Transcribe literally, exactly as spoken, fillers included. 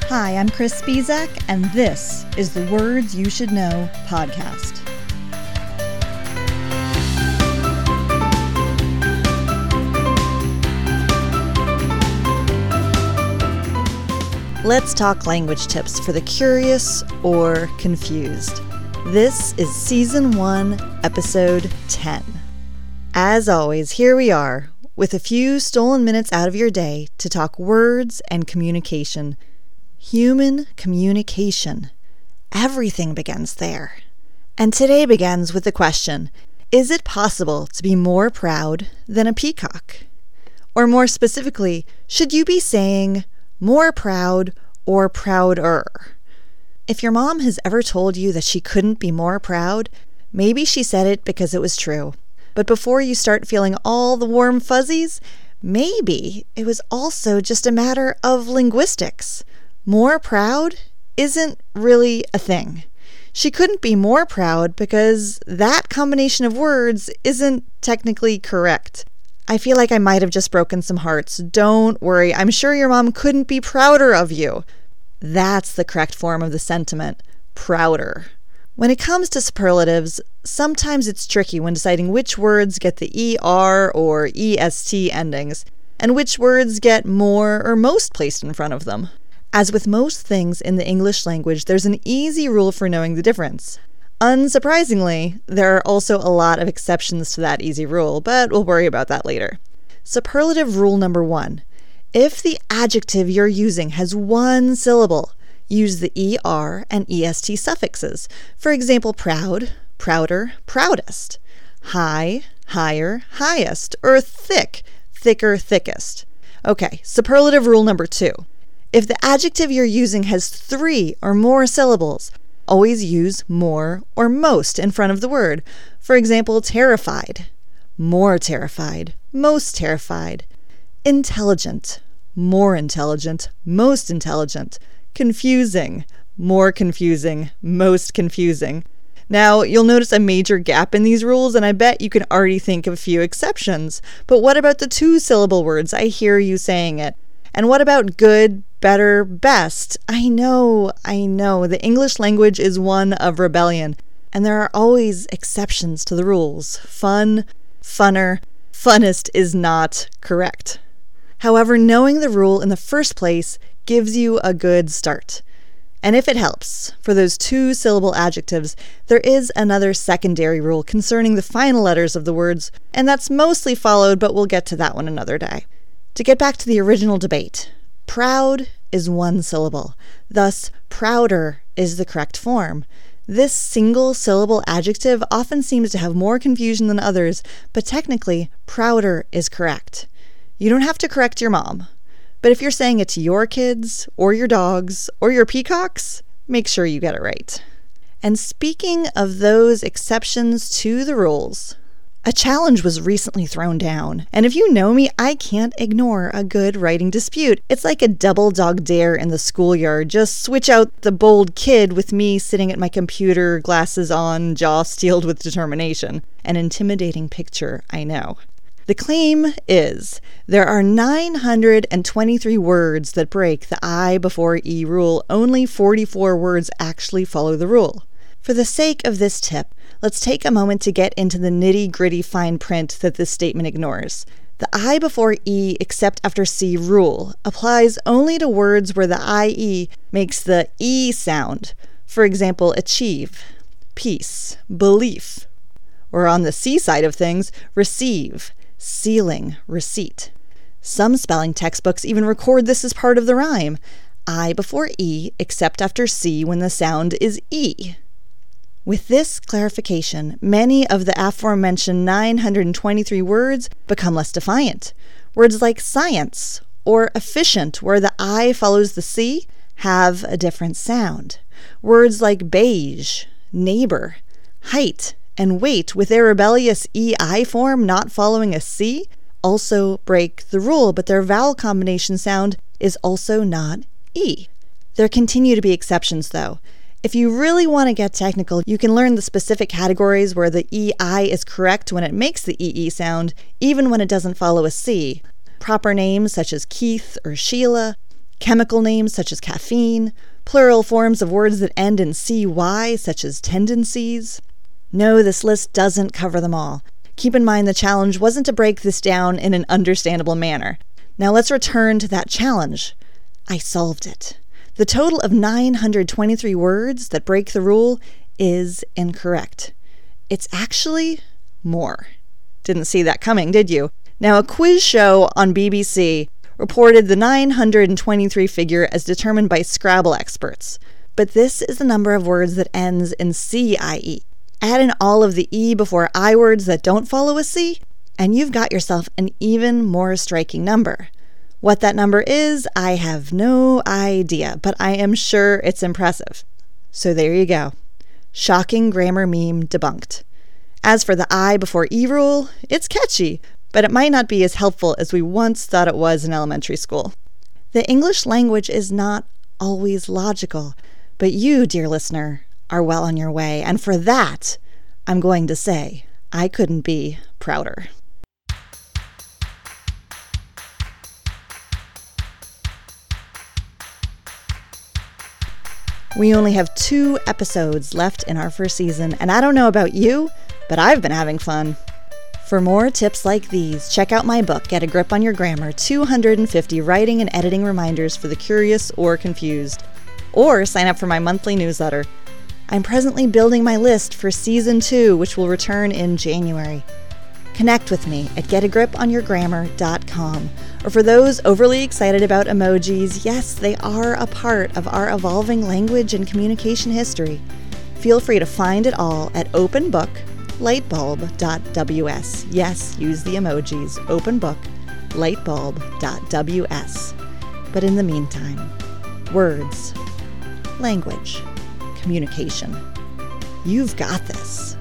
Hi, I'm Chris Spizak, and this is the Words You Should Know podcast. Let's talk language tips for the curious or confused. This is Season one, Episode ten. As always, here we are, with a few stolen minutes out of your day to talk words and communication. Human communication. Everything begins there. And today begins with the question, is it possible to be more proud than a peacock? Or more specifically, should you be saying more proud or prouder? If your mom has ever told you that she couldn't be more proud, maybe she said it because it was true. But before you start feeling all the warm fuzzies, maybe it was also just a matter of linguistics. More proud isn't really a thing. She couldn't be more proud because that combination of words isn't technically correct. I feel like I might have just broken some hearts. Don't worry, I'm sure your mom couldn't be prouder of you. That's the correct form of the sentiment, prouder. When it comes to superlatives, sometimes it's tricky when deciding which words get the er or est endings, and which words get more or most placed in front of them. As with most things in the English language, there's an easy rule for knowing the difference. Unsurprisingly, there are also a lot of exceptions to that easy rule, but we'll worry about that later. Superlative rule number one. If the adjective you're using has one syllable, use the er and est suffixes. For example, proud, prouder, proudest. High, higher, highest. Or thick, thicker, thickest. Okay, superlative rule number two. If the adjective you're using has three or more syllables, always use more or most in front of the word. For example, terrified, more terrified, most terrified. Intelligent, more intelligent, most intelligent. Confusing, more confusing, most confusing. Now, you'll notice a major gap in these rules, and I bet you can already think of a few exceptions. But what about the two-syllable words? I hear you saying it. And what about good, better, best? I know, I know, the English language is one of rebellion, and there are always exceptions to the rules. Fun, funner, funnest is not correct. However, knowing the rule in the first place gives you a good start. And if it helps, for those two-syllable adjectives, there is another secondary rule concerning the final letters of the words, and that's mostly followed, but we'll get to that one another day. To get back to the original debate, proud is one syllable. Thus, prouder is the correct form. This single-syllable adjective often seems to have more confusion than others, but technically, prouder is correct. You don't have to correct your mom, but if you're saying it to your kids, or your dogs, or your peacocks, make sure you get it right. And speaking of those exceptions to the rules, a challenge was recently thrown down, and if you know me, I can't ignore a good writing dispute. It's like a double dog dare in the schoolyard. Just switch out the bold kid with me sitting at my computer, glasses on, jaw steeled with determination. An intimidating picture, I know. The claim is, there are nine hundred twenty-three words that break the I before E rule. Only forty-four words actually follow the rule. For the sake of this tip, let's take a moment to get into the nitty-gritty fine print that this statement ignores. The I before E except after C rule applies only to words where the I E makes the E sound. For example, achieve, peace, belief. Or on the C side of things, receive, ceiling, receipt. Some spelling textbooks even record this as part of the rhyme. I before E except after C when the sound is E. With this clarification, many of the aforementioned nine hundred twenty-three words become less defiant. Words like science or efficient, where the I follows the C, have a different sound. Words like beige, neighbor, height, and weight, with their rebellious E I form not following a C, also break the rule, but their vowel combination sound is also not E. There continue to be exceptions, though. If you really want to get technical, you can learn the specific categories where the E I is correct when it makes the E E sound, even when it doesn't follow a C. Proper names such as Keith or Sheila, chemical names such as caffeine, plural forms of words that end in C Y such as tendencies. No, this list doesn't cover them all. Keep in mind the challenge wasn't to break this down in an understandable manner. Now let's return to that challenge. I solved it. The total of nine hundred twenty-three words that break the rule is incorrect. It's actually more. Didn't see that coming, did you? Now, a quiz show on B B C reported the nine hundred twenty-three figure as determined by Scrabble experts. But this is the number of words that ends in C I E. Add in all of the E before I words that don't follow a C, and you've got yourself an even more striking number. What that number is, I have no idea, but I am sure it's impressive. So there you go. Shocking grammar meme debunked. As for the I before E rule, it's catchy, but it might not be as helpful as we once thought it was in elementary school. The English language is not always logical, but you, dear listener, are well on your way, and for that, I'm going to say, I couldn't be prouder. We only have two episodes left in our first season, and I don't know about you, but I've been having fun. For more tips like these, check out my book, Get a Grip on Your Grammar, two hundred fifty Writing and Editing Reminders for the Curious or Confused. Or sign up for my monthly newsletter. I'm presently building my list for Season two, which will return in January. Connect with me at get a grip on your grammar dot com. Or for those overly excited about emojis, yes, they are a part of our evolving language and communication history. Feel free to find it all at openbook lightbulb dot w s. Yes, use the emojis, openbook lightbulb dot w s. But in the meantime, words, language, communication. You've got this.